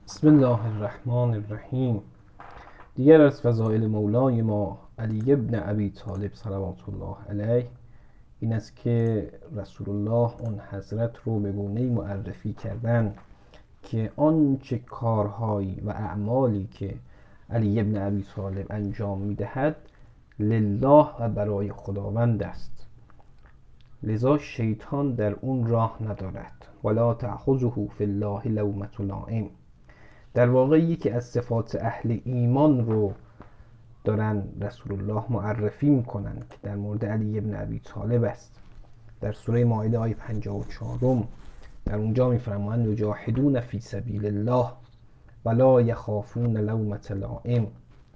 بسم الله الرحمن الرحیم. دیگر از فضائل مولای ما علی ابن ابی طالب صلوات الله علیه این است که رسول الله اون حضرت رو به گونه‌ای معرفی کردن که آنچه کارهایی و اعمالی که علی ابن ابی طالب انجام میدهد لله و برای خداوند است، لذا شیطان در اون راه ندارد. ولا تأخذه فی الله لومة لائم. در واقع یکی از صفات اهل ایمان رو دارن رسول الله معرفی میکنن که در مورد علی ابن ابی طالب است. در سوره مائده آیه 54 در اونجا میفرمایند یجاهدون فی سبیل الله ولا یخافون لومة لائم.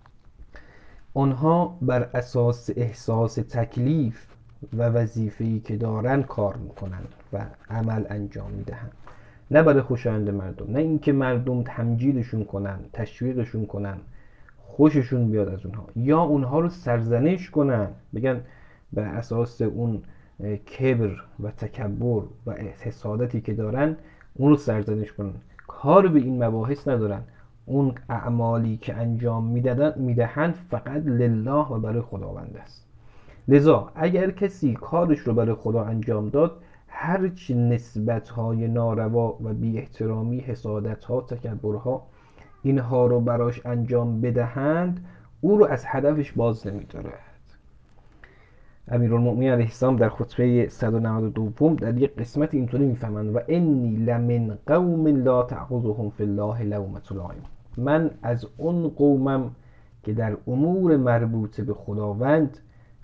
آنها بر اساس احساس تکلیف و وظیفه‌ای که دارن کار میکنن و عمل انجام میدهن، نه برای خوشایند مردم، نه اینکه مردم تمجیدشون کنن، تشویقشون کنن، خوششون بیاد از اونها، یا اونها رو سرزنش کنن، بگن بر اساس اون کبر و تکبر و حسادتی که دارن اون رو سرزنش کنن. کار به این مباحث ندارن. اون اعمالی که انجام میدهند فقط لله و برای خداوند است. لذا اگر کسی کارش رو برای خدا انجام داد، هرچی نسبت‌های ناروا و بی احترامی، حسادت‌ها، تکبرها اینها رو براش انجام بدهند، او رو از هدفش باز نمی‌دارد. امیرالمؤمنین علیه السلام در خطبه 192 در یک قسمت اینطوری میفهمند و انی لمن قوم لا تأخذهم فی الله لومة لائم. من از اون قومم که در امور مربوط به خداوند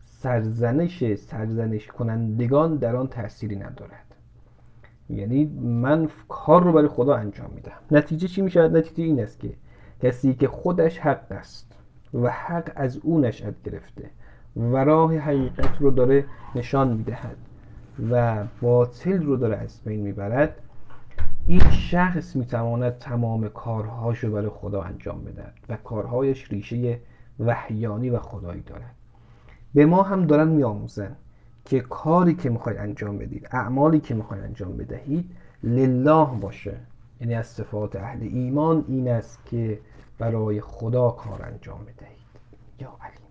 سرزنش کنندگان در آن تأثیری ندارد. یعنی من کار رو برای خدا انجام میدم. نتیجه چی میشه؟ نتیجه این است که کسی که خودش حق است و حق از او نشأت گرفته و راه حقیقت رو داره نشان میدهد و باطل رو داره از بین میبرد، این شخص میتواند تمام کارهاش رو برای خدا انجام بده و کارهایش ریشه وحیانی و خدایی دارد. به ما هم دارن میآموزن که کاری که میخوای انجام بدید، اعمالی که میخوای انجام بدهید لله باشه. یعنی از صفات اهل ایمان این است که برای خدا کار انجام بدهید. یا علی.